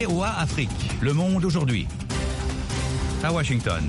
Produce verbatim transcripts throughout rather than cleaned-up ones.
V O A Afrique, Le Monde aujourd'hui. À Washington.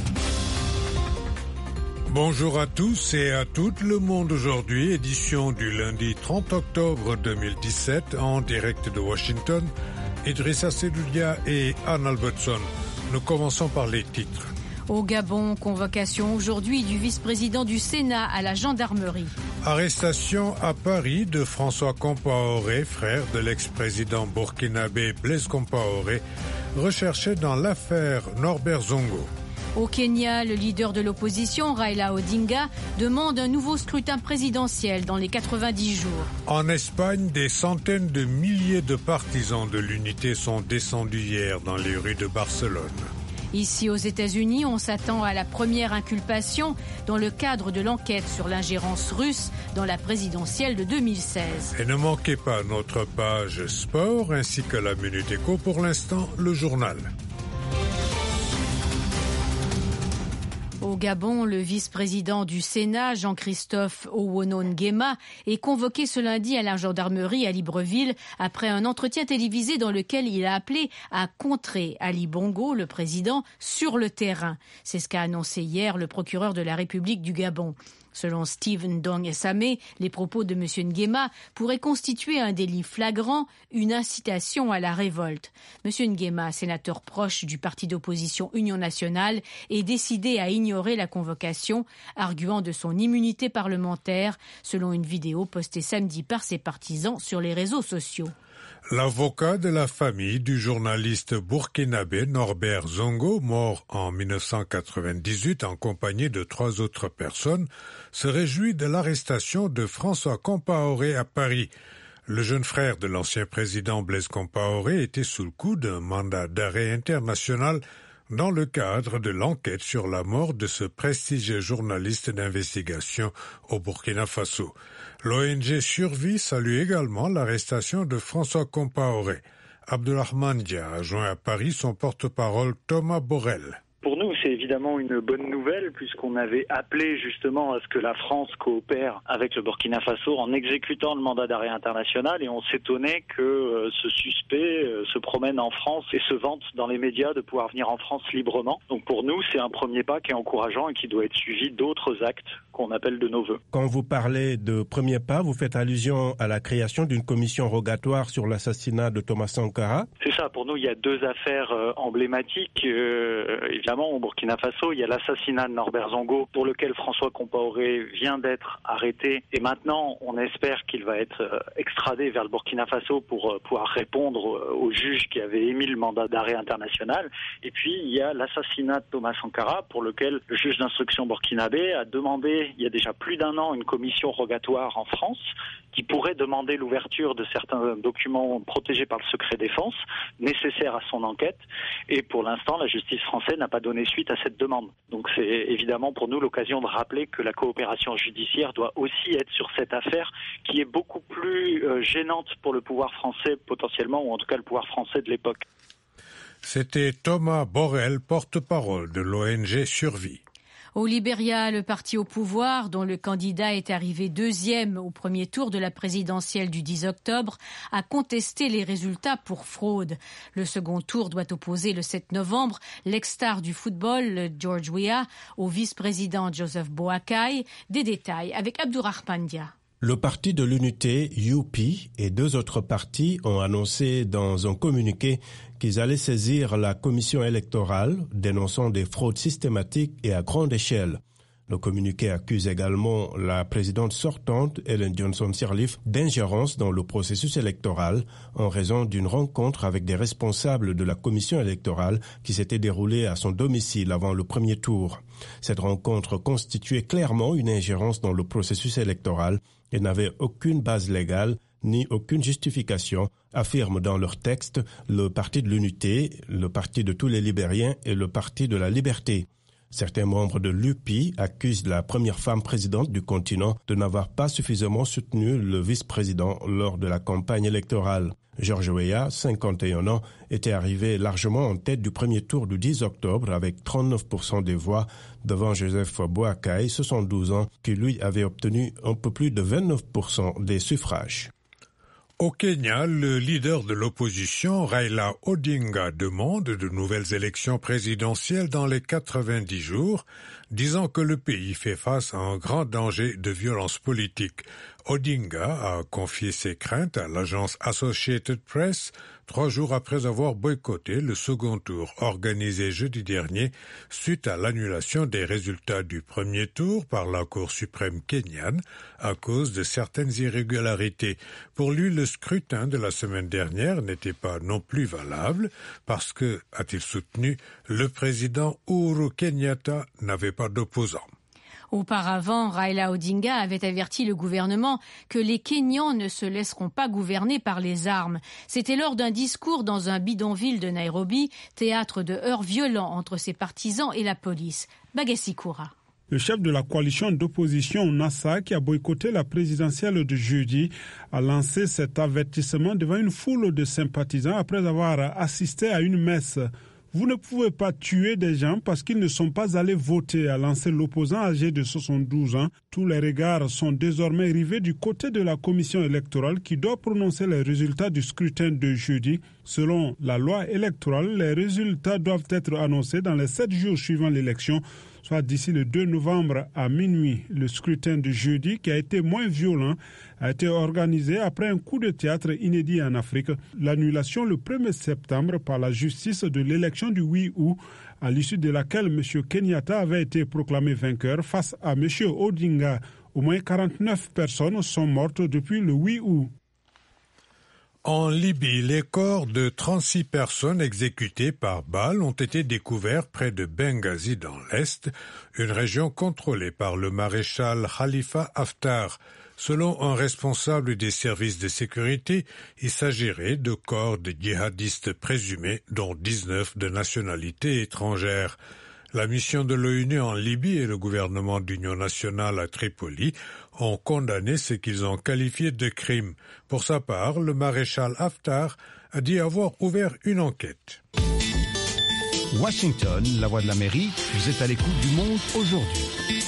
Bonjour à tous et à toutes, Le Monde aujourd'hui, édition du lundi trente octobre deux mille dix-sept, en direct de Washington. Idrissa Sedoudia et Anne Albertson. Nous commençons par les titres. Au Gabon, convocation aujourd'hui du vice-président du Sénat à la gendarmerie. Arrestation à Paris de François Compaoré, frère de l'ex-président burkinabé Blaise Compaoré, recherché dans l'affaire Norbert Zongo. Au Kenya, le leader de l'opposition, Raila Odinga, demande un nouveau scrutin présidentiel dans les quatre-vingt-dix jours. En Espagne, des centaines de milliers de partisans de l'unité sont descendus hier dans les rues de Barcelone. Ici aux États-Unis, on s'attend à la première inculpation dans le cadre de l'enquête sur l'ingérence russe dans la présidentielle de deux mille seize. Et ne manquez pas notre page sport ainsi que la Minute Éco. Pour l'instant, le journal. Au Gabon, le vice-président du Sénat, Jean-Christophe Owono Nguema, est convoqué ce lundi à la gendarmerie à Libreville après un entretien télévisé dans lequel il a appelé à contrer Ali Bongo, le président, sur le terrain. C'est ce qu'a annoncé hier le procureur de la République du Gabon. Selon Stephen Dong Essamé, les propos de M. Nguema pourraient constituer un délit flagrant, une incitation à la révolte. M. Nguema, sénateur proche du parti d'opposition Union nationale, est décidé à ignorer la convocation, arguant de son immunité parlementaire, selon une vidéo postée samedi par ses partisans sur les réseaux sociaux. L'avocat de la famille du journaliste burkinabé Norbert Zongo, mort en mille neuf cent quatre-vingt-dix-huit en compagnie de trois autres personnes, se réjouit de l'arrestation de François Compaoré à Paris. Le jeune frère de l'ancien président Blaise Compaoré était sous le coup d'un mandat d'arrêt international dans le cadre de l'enquête sur la mort de ce prestigieux journaliste d'investigation au Burkina Faso. L'O N G Survie salue également l'arrestation de François Compaoré. Abdourahmane Dia a joint à Paris son porte-parole Thomas Borrell. Pour nous, c'est évidemment une bonne nouvelle puisqu'on avait appelé justement à ce que la France coopère avec le Burkina Faso en exécutant le mandat d'arrêt international et on s'étonnait que euh, ce suspect euh, se promène en France et se vante dans les médias de pouvoir venir en France librement. Donc pour nous, c'est un premier pas qui est encourageant et qui doit être suivi d'autres actes qu'on appelle de nos voeux. Quand vous parlez de premier pas, vous faites allusion à la création d'une commission rogatoire sur l'assassinat de Thomas Sankara. C'est ça, pour nous, il y a deux affaires euh, emblématiques. Euh, évidemment, au Burkina Faso, il y a l'assassinat de Norbert Zongo, pour lequel François Compaoré vient d'être arrêté. Et maintenant, on espère qu'il va être euh, extradé vers le Burkina Faso pour euh, pouvoir répondre euh, au juge qui avait émis le mandat d'arrêt international. Et puis, il y a l'assassinat de Thomas Sankara, pour lequel le juge d'instruction burkinabé a demandé, il y a déjà plus d'un an, une commission rogatoire en France qui pourrait demander l'ouverture de certains documents protégés par le secret défense, nécessaires à son enquête. Et pour l'instant, la justice française n'a pas donné suite à cette demande. Donc c'est évidemment pour nous l'occasion de rappeler que la coopération judiciaire doit aussi être sur cette affaire qui est beaucoup plus euh, gênante pour le pouvoir français potentiellement, ou en tout cas le pouvoir français de l'époque. C'était Thomas Borrell, porte-parole de l'O N G Survie. Au Libéria, le parti au pouvoir, dont le candidat est arrivé deuxième au premier tour de la présidentielle du dix octobre, a contesté les résultats pour fraude. Le second tour doit opposer le sept novembre l'ex-star du football, George Weah, au vice-président Joseph Boakai. Des détails avec Abdourahmane Dia. Le parti de l'unité, U P, et deux autres partis ont annoncé dans un communiqué qu'ils allaient saisir la commission électorale, dénonçant des fraudes systématiques et à grande échelle. Le communiqué accuse également la présidente sortante, Ellen Johnson Sirleaf, d'ingérence dans le processus électoral en raison d'une rencontre avec des responsables de la commission électorale qui s'était déroulée à son domicile avant le premier tour. Cette rencontre constituait clairement une ingérence dans le processus électoral et n'avait aucune base légale ni aucune justification, affirment dans leur texte le Parti de l'Unité, le Parti de tous les Libériens et le Parti de la Liberté. Certains membres de l'U P accusent la première femme présidente du continent de n'avoir pas suffisamment soutenu le vice-président lors de la campagne électorale. George Weah, cinquante et un ans, était arrivé largement en tête du premier tour du dix octobre avec trente-neuf pour cent des voix devant Joseph Boakai, soixante-douze ans, qui lui avait obtenu un peu plus de vingt-neuf pour cent des suffrages. Au Kenya, le leader de l'opposition, Raila Odinga, demande de nouvelles élections présidentielles dans les quatre-vingt-dix jours, disant que le pays fait face à un grand danger de violence politique. Odinga a confié ses craintes à l'agence Associated Press trois jours après avoir boycotté le second tour organisé jeudi dernier suite à l'annulation des résultats du premier tour par la Cour suprême kenyane à cause de certaines irrégularités. Pour lui, le scrutin de la semaine dernière n'était pas non plus valable parce que, a-t-il soutenu, le président Uhuru Kenyatta n'avait pas d'opposant. Auparavant, Raila Odinga avait averti le gouvernement que les Kenyans ne se laisseront pas gouverner par les armes. C'était lors d'un discours dans un bidonville de Nairobi, théâtre de heurts violents entre ses partisans et la police. Bagassi Koura. Le chef de la coalition d'opposition NASA, qui a boycotté la présidentielle de jeudi, a lancé cet avertissement devant une foule de sympathisants après avoir assisté à une messe. Vous ne pouvez pas tuer des gens parce qu'ils ne sont pas allés voter, a lancé l'opposant âgé de soixante-douze ans. Tous les regards sont désormais rivés du côté de la commission électorale qui doit prononcer les résultats du scrutin de jeudi. Selon la loi électorale, les résultats doivent être annoncés dans les sept jours suivant l'élection, soit d'ici le deux novembre à minuit. Le scrutin de jeudi, qui a été moins violent, a été organisé après un coup de théâtre inédit en Afrique. L'annulation le premier septembre par la justice de l'élection du huit août, à l'issue de laquelle M. Kenyatta avait été proclamé vainqueur face à M. Odinga. Au moins quarante-neuf personnes sont mortes depuis le huit août. En Libye, les corps de trente-six personnes exécutées par balles ont été découverts près de Benghazi dans l'Est, une région contrôlée par le maréchal Khalifa Haftar. Selon un responsable des services de sécurité, il s'agirait de corps de djihadistes présumés, dont dix-neuf de nationalité étrangère. La mission de l'ONU en Libye et le gouvernement d'union nationale à Tripoli ont condamné ce qu'ils ont qualifié de crime. Pour sa part, le maréchal Haftar a dit avoir ouvert une enquête. Washington, la voix de l'Amérique, vous êtes à l'écoute du Monde aujourd'hui.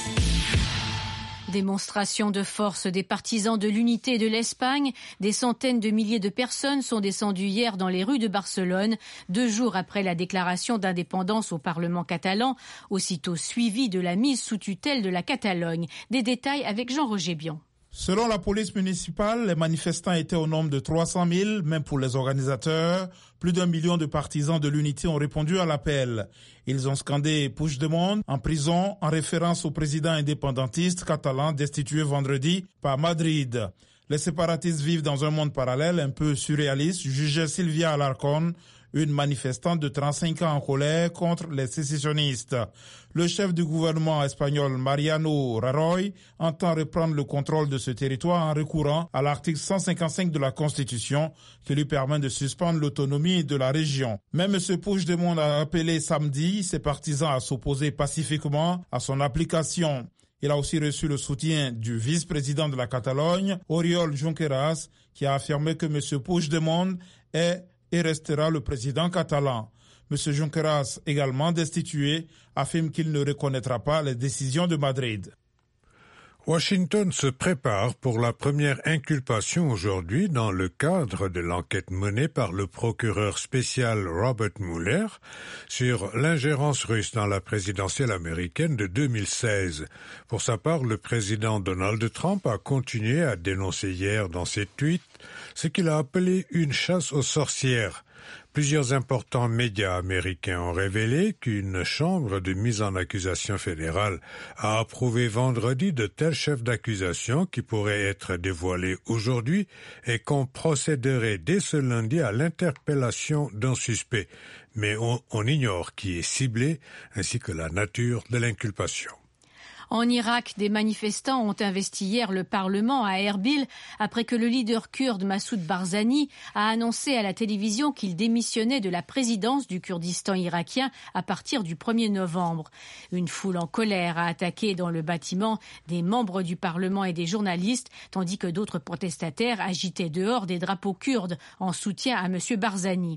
Démonstration de force des partisans de l'unité de l'Espagne. Des centaines de milliers de personnes sont descendues hier dans les rues de Barcelone, deux jours après la déclaration d'indépendance au Parlement catalan, aussitôt suivie de la mise sous tutelle de la Catalogne. Des détails avec Jean-Roger Bion. Selon la police municipale, les manifestants étaient au nombre de trois cent mille, même pour les organisateurs. Plus d'un million de partisans de l'unité ont répondu à l'appel. Ils ont scandé « Puigdemont » en prison en référence au président indépendantiste catalan destitué vendredi par Madrid. Les séparatistes vivent dans un monde parallèle un peu surréaliste, jugeait Sylvia Alarcón, une manifestante de trente-cinq ans en colère contre les sécessionnistes. Le chef du gouvernement espagnol, Mariano Rajoy, entend reprendre le contrôle de ce territoire en recourant à l'article cent cinquante-cinq de la Constitution qui lui permet de suspendre l'autonomie de la région. Même M. Puigdemont a appelé samedi ses partisans à s'opposer pacifiquement à son application. Il a aussi reçu le soutien du vice-président de la Catalogne, Oriol Junqueras, qui a affirmé que M. Puigdemont est et restera le président catalan. M. Junqueras, également destitué, affirme qu'il ne reconnaîtra pas les décisions de Madrid. Washington se prépare pour la première inculpation aujourd'hui dans le cadre de l'enquête menée par le procureur spécial Robert Mueller sur l'ingérence russe dans la présidentielle américaine de deux mille seize. Pour sa part, le président Donald Trump a continué à dénoncer hier dans ses tweets ce qu'il a appelé une chasse aux sorcières. Plusieurs importants médias américains ont révélé qu'une chambre de mise en accusation fédérale a approuvé vendredi de tels chefs d'accusation qui pourraient être dévoilés aujourd'hui et qu'on procéderait dès ce lundi à l'interpellation d'un suspect. Mais on, on ignore qui est ciblé ainsi que la nature de l'inculpation. En Irak, des manifestants ont investi hier le Parlement à Erbil après que le leader kurde Massoud Barzani a annoncé à la télévision qu'il démissionnait de la présidence du Kurdistan irakien à partir du premier novembre. Une foule en colère a attaqué dans le bâtiment des membres du Parlement et des journalistes, tandis que d'autres protestataires agitaient dehors des drapeaux kurdes en soutien à M. Barzani.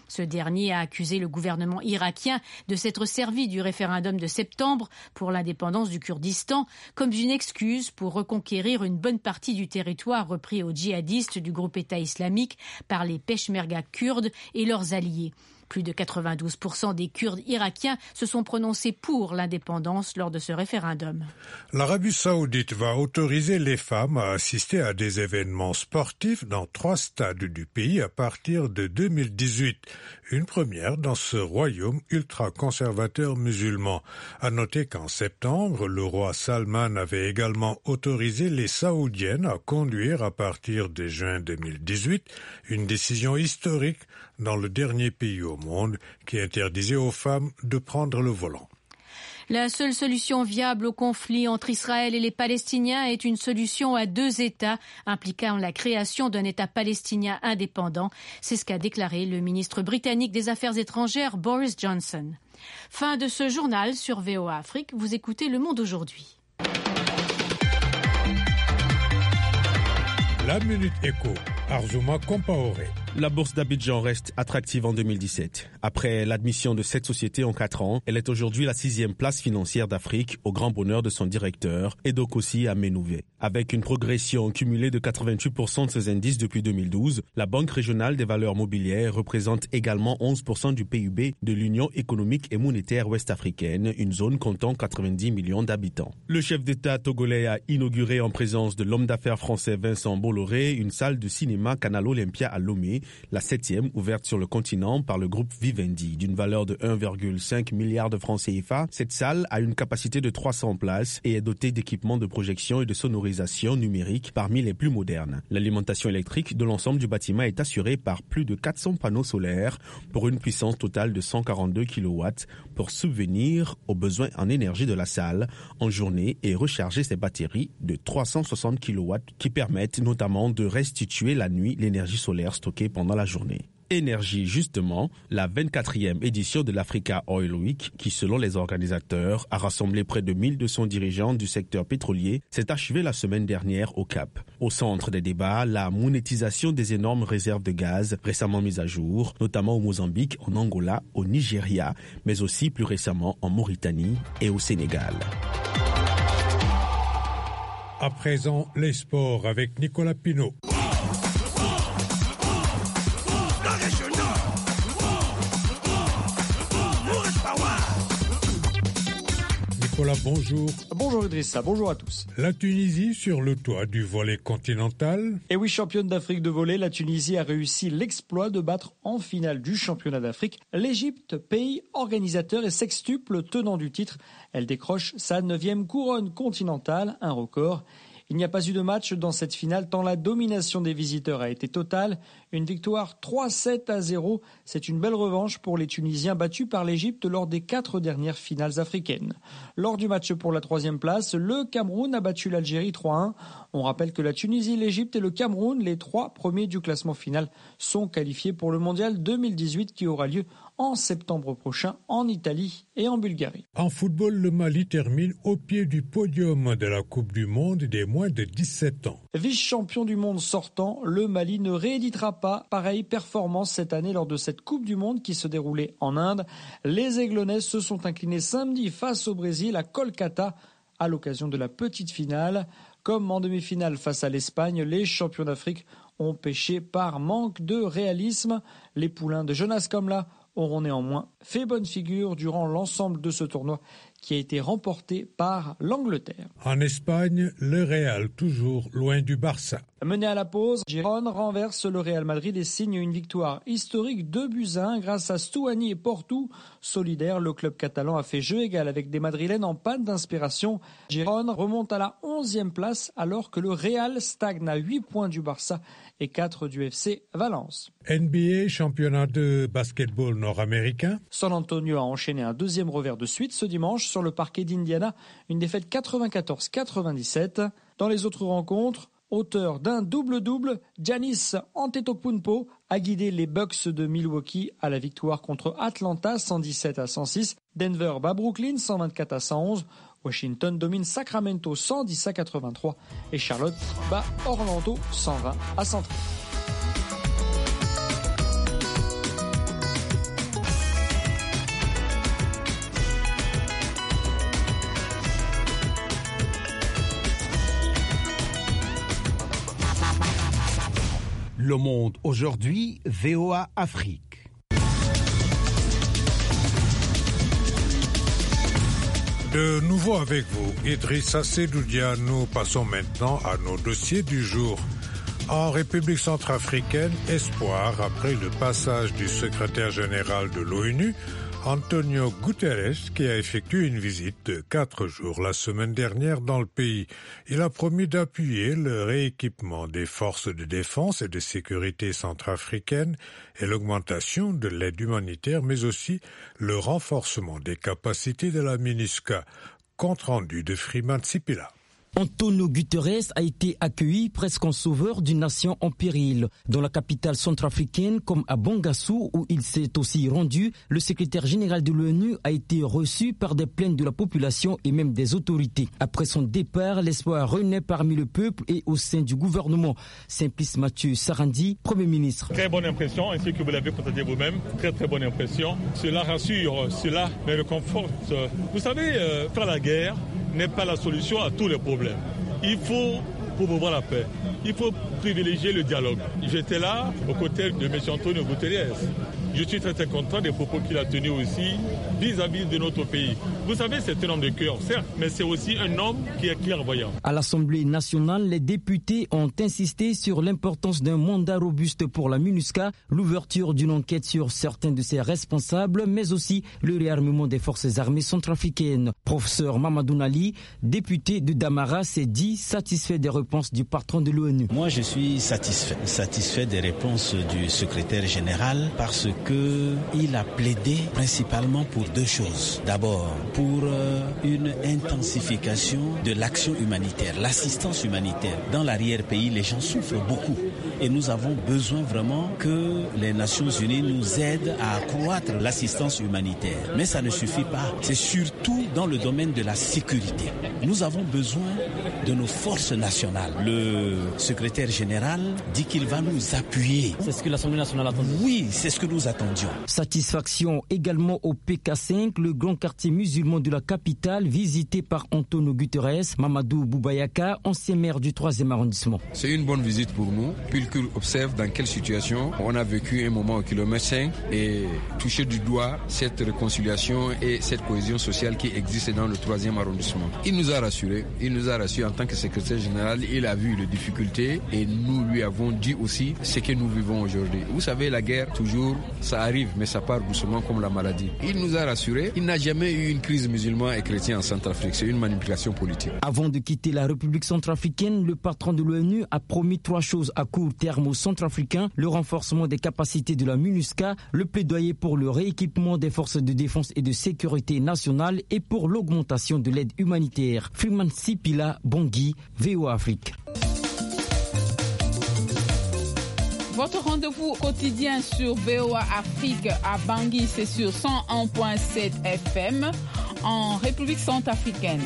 Ce dernier a accusé le gouvernement irakien de s'être servi du référendum de septembre pour l'indépendance du Kurdistan comme une excuse pour reconquérir une bonne partie du territoire repris aux djihadistes du groupe État islamique par les Peshmerga kurdes et leurs alliés. Plus de quatre-vingt-douze pour cent des Kurdes irakiens se sont prononcés pour l'indépendance lors de ce référendum. L'Arabie saoudite va autoriser les femmes à assister à des événements sportifs dans trois stades du pays à partir de deux mille dix-huit. Une première dans ce royaume ultra-conservateur musulman. À noter qu'en septembre, le roi Salman avait également autorisé les Saoudiennes à conduire à partir de juin deux mille dix-huit, une décision historique dans le dernier pays au monde qui interdisait aux femmes de prendre le volant. La seule solution viable au conflit entre Israël et les Palestiniens est une solution à deux États impliquant la création d'un État palestinien indépendant. C'est ce qu'a déclaré le ministre britannique des Affaires étrangères Boris Johnson. Fin de ce journal sur V O A Afrique. Vous écoutez Le Monde aujourd'hui. La Minute Éco, Arzouma Compaoré. La bourse d'Abidjan reste attractive en deux mille dix-sept. Après l'admission de cette société en quatre ans, elle est aujourd'hui la sixième place financière d'Afrique, au grand bonheur de son directeur, Edokossi Amenouvé. Avec une progression cumulée de quatre-vingt-huit pour cent de ses indices depuis deux mille douze, la Banque régionale des valeurs mobilières représente également onze pour cent du P I B de l'Union économique et monétaire ouest-africaine, une zone comptant quatre-vingt-dix millions d'habitants. Le chef d'État togolais a inauguré en présence de l'homme d'affaires français Vincent Bolloré une salle de cinéma Canal Olympia à Lomé, la septième ouverte sur le continent par le groupe Vivendi. D'une valeur de un virgule cinq milliard de francs C F A, cette salle a une capacité de trois cents places et est dotée d'équipements de projection et de sonorisation numérique parmi les plus modernes. L'alimentation électrique de l'ensemble du bâtiment est assurée par plus de quatre cents panneaux solaires pour une puissance totale de cent quarante-deux kilowatts pour subvenir aux besoins en énergie de la salle en journée et recharger ses batteries de trois cent soixante kilowatts qui permettent notamment de restituer la nuit l'énergie solaire stockée pendant la journée. Énergie, justement, la vingt-quatrième édition de l'Africa Oil Week, qui selon les organisateurs a rassemblé près de mille deux cents dirigeants du secteur pétrolier, s'est achevée la semaine dernière au Cap. Au centre des débats, la monétisation des énormes réserves de gaz récemment mises à jour, notamment au Mozambique, en Angola, au Nigeria, mais aussi plus récemment en Mauritanie et au Sénégal. À présent, les sports avec Nicolas Pinault. Nicolas, bonjour. Bonjour Idrissa, bonjour à tous. La Tunisie sur le toit du volley continental. Et oui, championne d'Afrique de volley, la Tunisie a réussi l'exploit de battre en finale du championnat d'Afrique l'Égypte, pays organisateur et sextuple tenant du titre. Elle décroche sa neuvième couronne continentale, un record. Il n'y a pas eu de match dans cette finale tant la domination des visiteurs a été totale. Une victoire trois sept à zéro. C'est une belle revanche pour les Tunisiens battus par l'Égypte lors des quatre dernières finales africaines. Lors du match pour la troisième place, le Cameroun a battu l'Algérie trois un. On rappelle que la Tunisie, l'Égypte et le Cameroun, les trois premiers du classement final, sont qualifiés pour le mondial deux mille dix-huit qui aura lieu en septembre prochain en Italie et en Bulgarie. En football, le Mali termine au pied du podium de la Coupe du Monde des moins de dix-sept ans. Vice-champion du monde sortant, le Mali ne rééditera pas pareille performance cette année lors de cette Coupe du Monde qui se déroulait en Inde. Les Aiglonnais se sont inclinés samedi face au Brésil à Kolkata à l'occasion de la petite finale. Comme en demi-finale face à l'Espagne, les champions d'Afrique ont pêché par manque de réalisme. Les poulains de Jonas Komla auront néanmoins fait bonne figure durant l'ensemble de ce tournoi qui a été remporté par l'Angleterre. En Espagne, le Real toujours loin du Barça. Mené à la pause, Girona renverse le Real Madrid et signe une victoire historique deux buts à un grâce à Stuani et Porto. Solidaire, le club catalan a fait jeu égal avec des Madrilènes en panne d'inspiration. Girona remonte à la onzième place alors que le Real stagne à huit points du Barça et quatre du F C Valence. N B A, championnat de basketball nord-américain. San Antonio a enchaîné un deuxième revers de suite ce dimanche sur le parquet d'Indiana, une défaite quatre-vingt-quatorze quatre-vingt-dix-sept. Dans les autres rencontres, auteur d'un double-double, Giannis Antetokounmpo a guidé les Bucks de Milwaukee à la victoire contre Atlanta cent dix-sept à cent six. Denver bat Brooklyn cent vingt-quatre à cent onze. Washington domine Sacramento cent dix à quatre-vingt-trois et Charlotte bat Orlando cent vingt à cent treize. Le Monde aujourd'hui, V O A Afrique. De nouveau avec vous, Idrissa Seydoudia. Nous passons maintenant à nos dossiers du jour. En République centrafricaine, espoir après le passage du secrétaire général de l'ONU, Antonio Guterres, qui a effectué une visite de quatre jours la semaine dernière dans le pays. Il a promis d'appuyer le rééquipement des forces de défense et de sécurité centrafricaines et l'augmentation de l'aide humanitaire, mais aussi le renforcement des capacités de la MINUSCA. Compte rendu de Freeman Sipila. Antonio Guterres a été accueilli presque en sauveur d'une nation en péril. Dans la capitale centrafricaine comme à Bangassou, où il s'est aussi rendu, le secrétaire général de l'ONU a été reçu par des plaintes de la population et même des autorités. Après son départ, l'espoir renaît parmi le peuple et au sein du gouvernement. Simplice Mathieu Sarandi, Premier ministre. Très bonne impression, ainsi que vous l'avez constaté vous-même. Très très bonne impression. Cela rassure, cela me réconforte. Vous savez, euh, faire la guerre n'est pas la solution à tous les problèmes. Il faut promouvoir la paix. Il faut privilégier le dialogue. J'étais là aux côtés de M. Antonio Guterres. Je suis très très content des propos qu'il a tenus aussi vis-à-vis de notre pays. Vous savez, c'est un homme de cœur, certes, mais c'est aussi un homme qui est clairvoyant. À l'Assemblée nationale, les députés ont insisté sur l'importance d'un mandat robuste pour la MINUSCA, l'ouverture d'une enquête sur certains de ses responsables, mais aussi le réarmement des forces armées centrafricaines. Professeur Mamadou Nali, député de Damara, s'est dit satisfait des réponses du patron de l'ONU. Moi, je suis satisfait, satisfait des réponses du secrétaire général parce qu'il a plaidé principalement pour deux choses. D'abord, pour euh, une intensification de l'action humanitaire, l'assistance humanitaire. Dans l'arrière-pays, les gens souffrent beaucoup et nous avons besoin vraiment que les Nations Unies nous aident à accroître l'assistance humanitaire. Mais ça ne suffit pas. C'est surtout dans le domaine de la sécurité. Nous avons besoin de nos forces nationales. Le secrétaire général dit qu'il va nous appuyer. C'est ce que l'Assemblée nationale attend. Oui, c'est ce que nous attendions. Satisfaction également au P K cinq, le grand quartier musulman de la capitale, visité par Antonio Guterres. Mamadou Boubayaka, ancien maire du troisième arrondissement. C'est une bonne visite pour nous, puisqu'il observe dans quelle situation on a vécu un moment au kilomètre cinq et toucher du doigt cette réconciliation et cette cohésion sociale qui existe dans le troisième arrondissement. Il nous a rassurés, il nous a rassurés en tant que secrétaire général, il a vu les difficultés et nous lui avons dit aussi ce que nous vivons aujourd'hui. Vous savez, la guerre, toujours, ça arrive, mais ça part doucement comme la maladie. Il nous a rassurés, il n'a jamais eu une crise musulmane et chrétienne en Centrafrique, c'est une manipulation politique. Avant de quitter la République centrafricaine, le patron de l'ONU a promis trois choses à court terme aux Centrafricains: le renforcement des capacités de la MINUSCA, le plaidoyer pour le rééquipement des forces de défense et de sécurité nationale et pour l'augmentation de l'aide humanitaire. Freeman Sipila, Bangui, V O A Afrique. Votre rendez-vous quotidien sur V O A Afrique à Bangui, c'est sur cent un virgule sept F M en République centrafricaine.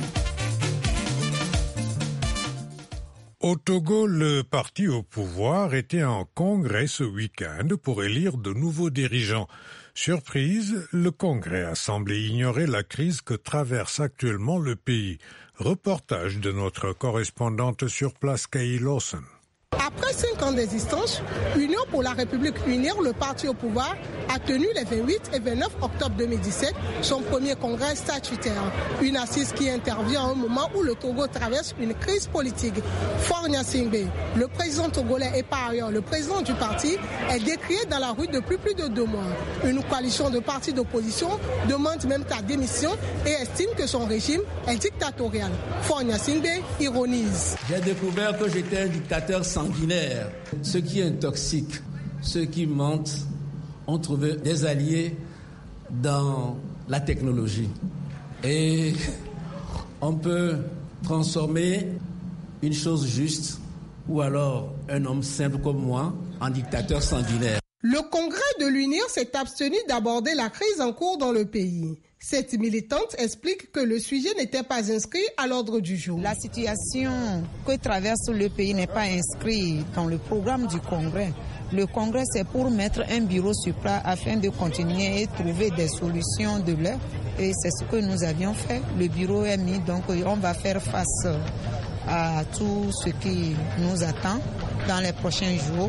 Au Togo, le parti au pouvoir était en congrès ce week-end pour élire de nouveaux dirigeants. Surprise, le congrès a semblé ignorer la crise que traverse actuellement le pays. Reportage de notre correspondante sur place, Kay Lawson. Après cinq ans d'existence, Union pour la République Unir, le parti au pouvoir, a tenu les vingt-huit et vingt-neuf octobre deux mille dix-sept son premier congrès statutaire. Une assise qui intervient à un moment où le Togo traverse une crise politique. Faure Gnassingbé, le président togolais et par ailleurs le président du parti, est décrié dans la rue depuis plus de deux mois. Une coalition de partis d'opposition demande même sa démission et estime que son régime est dictatorial. Faure Gnassingbé ironise. J'ai découvert que j'étais un dictateur sanguinaire. Ceux qui intoxiquent, ceux qui mentent, ont trouvé des alliés dans la technologie. Et on peut transformer une chose juste ou alors un homme simple comme moi en dictateur sanguinaire. Le congrès de l'Unir s'est abstenu d'aborder la crise en cours dans le pays. Cette militante explique que le sujet n'était pas inscrit à l'ordre du jour. La situation que traverse le pays n'est pas inscrite dans le programme du congrès. Le congrès, c'est pour mettre un bureau sur place afin de continuer et trouver des solutions de l'heure. Et c'est ce que nous avions fait. Le bureau est mis, donc on va faire face à tout ce qui nous attend dans les prochains jours.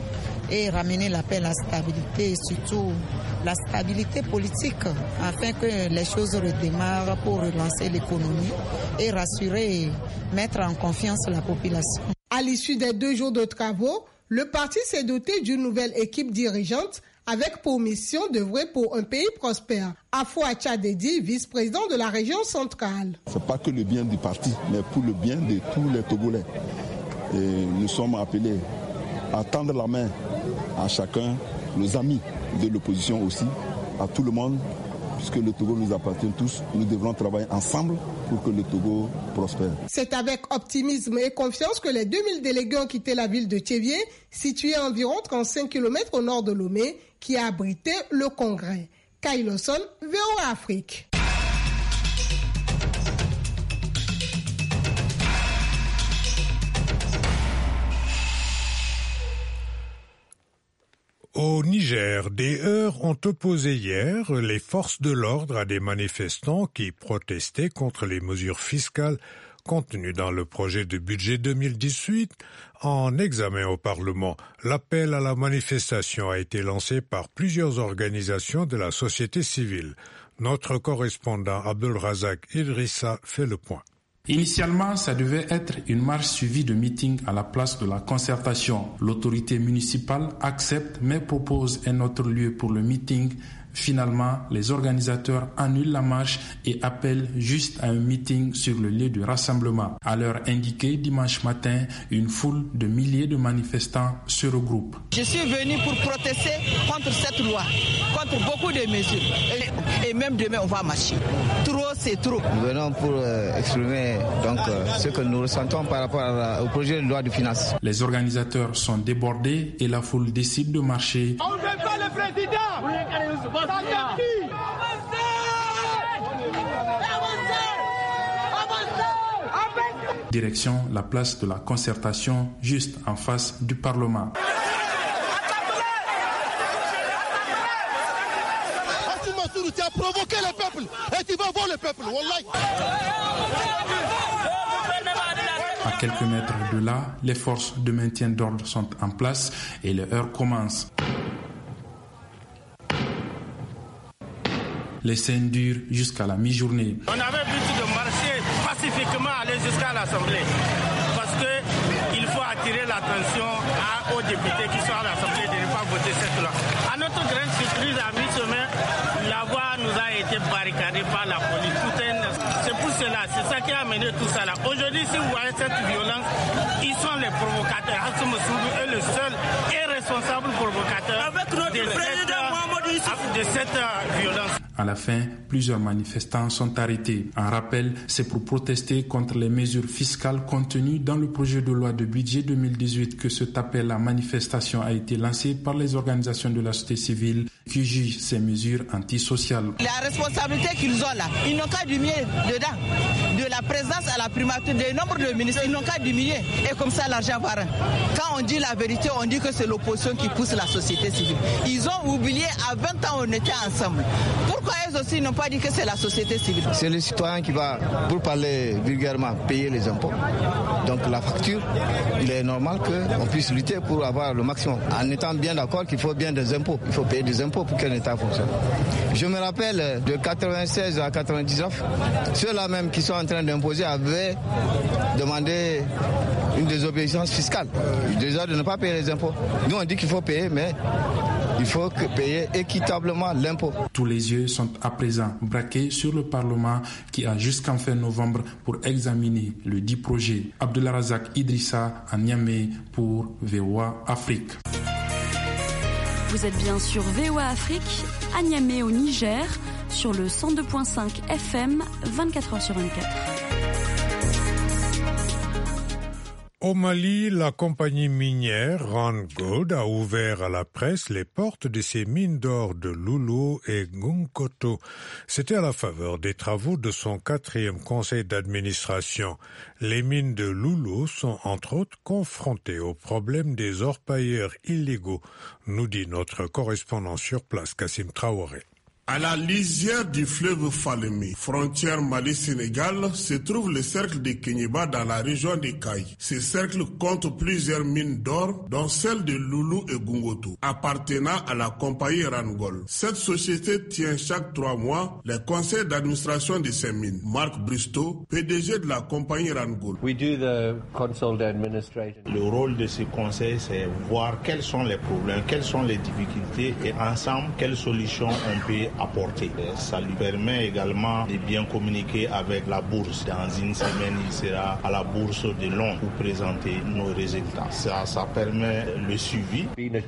et ramener la paix, la stabilité et surtout la stabilité politique afin que les choses redémarrent pour relancer l'économie et rassurer et mettre en confiance la population. À l'issue des deux jours de travaux, le parti s'est doté d'une nouvelle équipe dirigeante avec pour mission d'œuvrer pour un pays prospère. Afo Achadedi, vice-président de la région centrale. Ce n'est pas que le bien du parti, mais pour le bien de tous les Togolais. Et nous sommes appelés à tendre la main à chacun, nos amis de l'opposition aussi, à tout le monde, puisque le Togo nous appartient tous. Nous devrons travailler ensemble pour que le Togo prospère. C'est avec optimisme et confiance que les deux mille délégués ont quitté la ville de Tchévié, située à environ trente-cinq kilomètres au nord de Lomé, qui a abrité le congrès. Kailoson, V O A Afrique. Au Niger, des heurts ont opposé hier les forces de l'ordre à des manifestants qui protestaient contre les mesures fiscales contenues dans le projet de budget deux mille dix-huit. En examen au Parlement, l'appel à la manifestation a été lancé par plusieurs organisations de la société civile. Notre correspondant Abdelrazak Idrissa fait le point. Initialement, ça devait être une marche suivie de meeting à la place de la concertation. L'autorité municipale accepte mais propose un autre lieu pour le meeting. Finalement, les organisateurs annulent la marche et appellent juste à un meeting sur le lieu du rassemblement. À l'heure indiquée, dimanche matin, une foule de milliers de manifestants se regroupe. Je suis venu pour protester contre cette loi, contre beaucoup de mesures. Et, et même demain, on va marcher. Trop, c'est trop. Nous venons pour euh, exprimer donc, euh, ce que nous ressentons par rapport à, au projet de loi de finances. Les organisateurs sont débordés et la foule décide de marcher. On ne veut pas le président. Direction la place de la concertation, juste en face du Parlement. Tu as provoqué le peuple et tu vas voir le peuple, wallahi. À quelques mètres de là, les forces de maintien d'ordre sont en place et les heurts commencent. Les scènes durent jusqu'à la mi-journée. On avait l'habitude de marcher pacifiquement, aller jusqu'à l'Assemblée, parce qu'il faut attirer l'attention aux députés qui sont à l'Assemblée de ne pas voter cette loi. À notre grande surprise, à mi-chemin, la voie nous a été barricadée par la police. C'est pour cela, c'est ça qui a amené tout ça là. Aujourd'hui, si vous voyez cette violence, ils sont les provocateurs. Hassoum Soudou est le seul et responsable provocateur de cette, de cette violence. À la fin, plusieurs manifestants sont arrêtés. En rappel, c'est pour protester contre les mesures fiscales contenues dans le projet de loi de budget deux mille dix-huit que cet appel à manifestation a été lancé par les organisations de la société civile qui jugent ces mesures antisociales. La responsabilité qu'ils ont là, ils n'ont qu'à diminuer dedans. De la présence à la primature, des nombres de ministres, ils n'ont qu'à diminuer. Et comme ça, l'argent va rien. Quand on dit la vérité, on dit que c'est l'opposition qui pousse la société civile. Ils ont oublié, à vingt ans, on était ensemble. Pourquoi eux aussi n'ont pas dit que c'est la société civile? C'est le citoyen qui va, pour parler vulgairement, payer les impôts. Donc la facture, il est normal qu'on puisse lutter pour avoir le maximum. En étant bien d'accord qu'il faut bien des impôts. Il faut payer des impôts pour qu'un État fonctionne. Je me rappelle de quatre-vingt-seize à quatre-vingt-dix-neuf, ceux-là même qui sont en train d'imposer avaient demandé une désobéissance fiscale. Déjà de ne pas payer les impôts. Nous on dit qu'il faut payer, mais il faut que payer équitablement l'impôt. Tous les yeux sont à présent braqués sur le Parlement qui a jusqu'en fin novembre pour examiner le dit projet. Abdelrazak Idrissa à Niamey pour V O A Afrique. Vous êtes bien sur V O A Afrique, à Niamey au Niger, sur le cent deux virgule cinq F M, vingt-quatre heures sur vingt-quatre. Au Mali, la compagnie minière Randgold a ouvert à la presse les portes de ses mines d'or de Loulo et Gounkoto. C'était à la faveur des travaux de son quatrième conseil d'administration. Les mines de Loulo sont entre autres confrontées au problème des orpailleurs illégaux, nous dit notre correspondant sur place, Kassim Traoré. À la lisière du fleuve Falémé, frontière Mali-Sénégal, se trouve le cercle de Kéniéba dans la région des Cailles. Ce cercle compte plusieurs mines d'or, dont celle de Loulou et Gungoto, appartenant à la compagnie Rangol. Cette société tient chaque trois mois les conseils d'administration de ces mines. Marc Bristow, P D G de la compagnie Rangol. We do the console administration. Le rôle de ces conseils, c'est voir quels sont les problèmes, quelles sont les difficultés et ensemble, quelles solutions on peut apporter. Ça lui permet également de bien communiquer avec la bourse. Dans une semaine, il sera à la bourse de Londres pour présenter nos résultats. Ça, ça permet le suivi.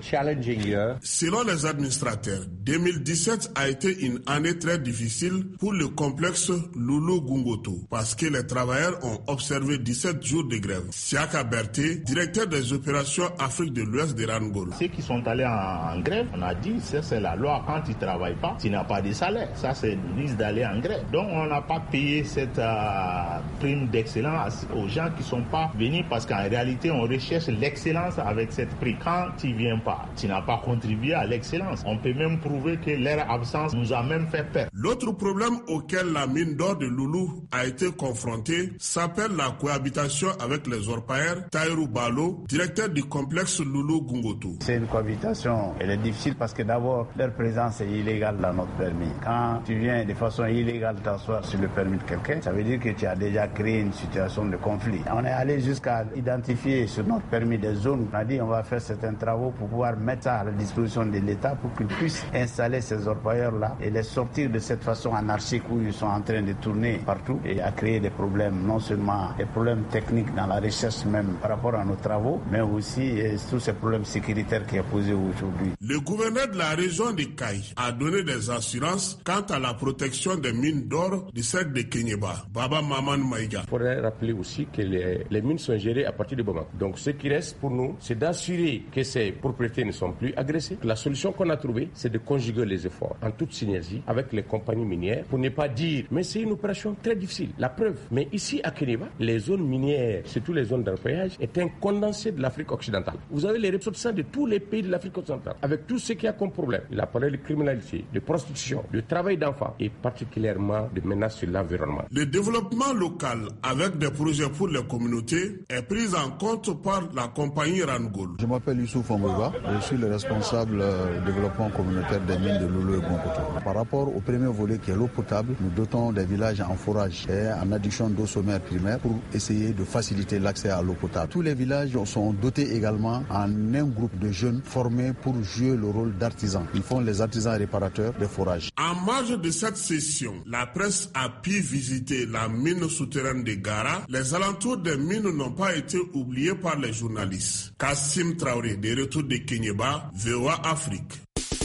Selon les administrateurs, deux mille dix-sept a été une année très difficile pour le complexe Loulou-Gungoto parce que les travailleurs ont observé dix-sept jours de grève. Siaka Berté, directeur des opérations Afrique de l'Ouest de Rangol. Ceux qui sont allés en, en grève, on a dit, ça c'est la loi. Quand ils ne travaillent pas, tu n'as pas de salaire. Ça, c'est le risque d'aller en grève. Donc, on n'a pas payé cette euh, prime d'excellence aux gens qui ne sont pas venus parce qu'en réalité, on recherche l'excellence avec cette prime. Quand tu ne viens pas, tu n'as pas contribué à l'excellence. On peut même prouver que leur absence nous a même fait peur. L'autre problème auquel la mine d'or de Loulou a été confrontée s'appelle la cohabitation avec les orpailleurs. Taïrou Balo, directeur du complexe Loulou-Gungoto. C'est une cohabitation. Elle est difficile parce que d'abord, leur présence est illégale dans notre permis. Quand tu viens de façon illégale t'asseoir sur le permis de quelqu'un, ça veut dire que tu as déjà créé une situation de conflit. On est allé jusqu'à identifier sur notre permis des zones. On a dit on va faire certains travaux pour pouvoir mettre ça à la disposition de l'État pour qu'ils puissent installer ces orpailleurs-là et les sortir de cette façon anarchique où ils sont en train de tourner partout et à créer des problèmes, non seulement des problèmes techniques dans la recherche même par rapport à nos travaux, mais aussi et tous ces problèmes sécuritaires qui est posé aujourd'hui. Le gouverneur de la région de Caille a donné des assurances quant à la protection des mines d'or du cercle de Kéniéba. Baba Maman Maïga. Il faudrait rappeler aussi que les, les mines sont gérées à partir de Bamako. Donc ce qui reste pour nous, c'est d'assurer que ces propriétés ne sont plus agressées. La solution qu'on a trouvée, c'est de conjuguer les efforts en toute synergie avec les compagnies minières pour ne pas dire, mais c'est une opération très difficile. La preuve, mais ici à Kéniéba, les zones minières, surtout les zones d'orpaillage, est un condensé de l'Afrique occidentale. Vous avez les ressortissants de tous les pays de l'Afrique occidentale, avec tout ce qu'il y a comme problème. Il a parlé de criminalité, de prostitution, de travail d'enfants et particulièrement de menaces sur l'environnement. Le développement local avec des projets pour les communautés est pris en compte par la compagnie Rangol. Je m'appelle Youssouf Ambouba, je suis le responsable du développement communautaire des mines de Loulou et Gungoto. Par rapport au premier volet qui est l'eau potable, nous dotons des villages en forage et en adduction d'eau sommaire primaire pour essayer de faciliter l'accès à l'eau potable. Tous les villages sont dotés également en un groupe de jeunes formés pour jouer le rôle d'artisans. Ils font les artisans réparateurs de forage. En marge de cette session, la presse a pu visiter la mine souterraine de Gara. Les alentours des mines n'ont pas été oubliés par les journalistes. Kassim Traoré, de retour de Kéniéba, V O A Afrique.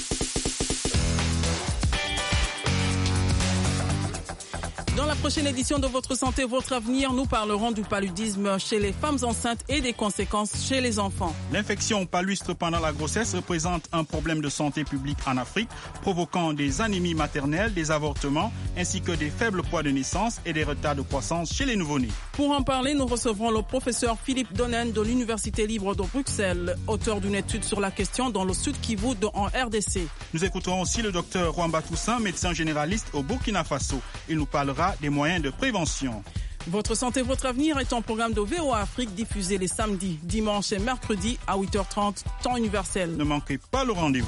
Dans la prochaine édition de Votre Santé, Votre Avenir, nous parlerons du paludisme chez les femmes enceintes et des conséquences chez les enfants. L'infection palustre pendant la grossesse représente un problème de santé publique en Afrique, provoquant des anémies maternelles, des avortements, ainsi que des faibles poids de naissance et des retards de croissance chez les nouveau-nés. Pour en parler, nous recevrons le professeur Philippe Donen de l'Université libre de Bruxelles, auteur d'une étude sur la question dans le Sud Kivu en R D C. Nous écouterons aussi le docteur Rwamba Toussaint, médecin généraliste au Burkina Faso. Il nous parlera des moyens de prévention. Votre santé, votre avenir est un programme de V O A Afrique diffusé les samedis, dimanches et mercredis à huit heures trente, temps universel. Ne manquez pas le rendez-vous.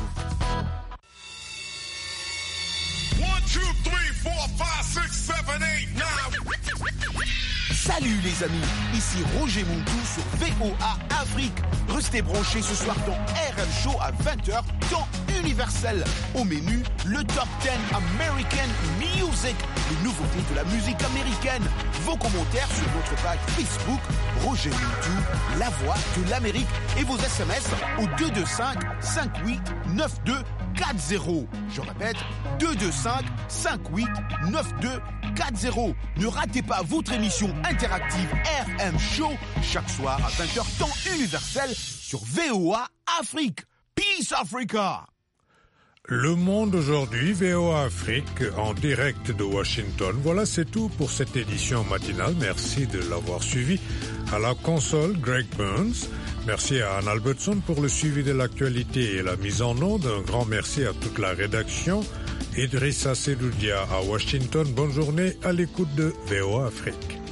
Salut les amis, ici Roger Montou sur V O A Afrique. Restez branchés ce soir dans R M Show à vingt heures, temps universel. Au menu, le Top dix American Music, les nouveautés de la musique américaine. Vos commentaires sur notre page Facebook, Roger Montou, la voix de l'Amérique. Et vos S M S au deux deux cinq, cinq huit neuf deux quatre zéro. Je répète, deux deux cinq, cinq huit neuf deux quatre zéro. Ne ratez pas votre émission interactive R M Show chaque soir à vingt heures temps universel sur V O A Afrique. Peace Africa. Le Monde aujourd'hui, V O A Afrique, en direct de Washington. Voilà, c'est tout pour cette édition matinale. Merci de l'avoir suivi. À la console, Greg Burns. Merci à Anne Albertson pour le suivi de l'actualité et la mise en onde. Un grand merci à toute la rédaction. Idrissa Seloudia à Washington. Bonne journée à l'écoute de V O A Afrique.